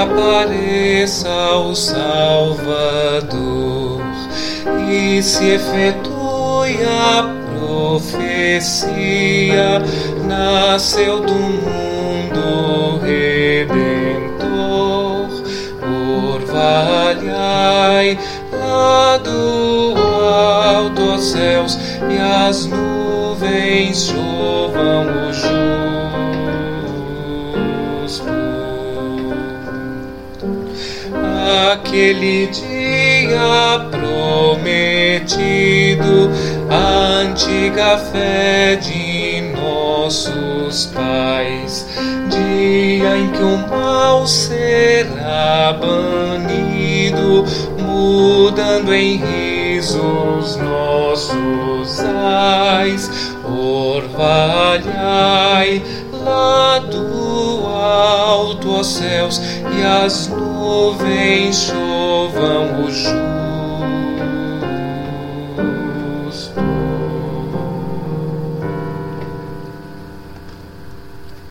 apareça o Salvador e se efetue a profecia, nasceu do mundo Redentor. Orvalhai lá do alto os céus e as nuvens chovam o justo. Aquele dia prometido, a antiga fé de nossos pais, dia em que o mal será banido, mudando em risos nossos ais. Orvalhai lá do alto os céus e as nuvens chovam o justo.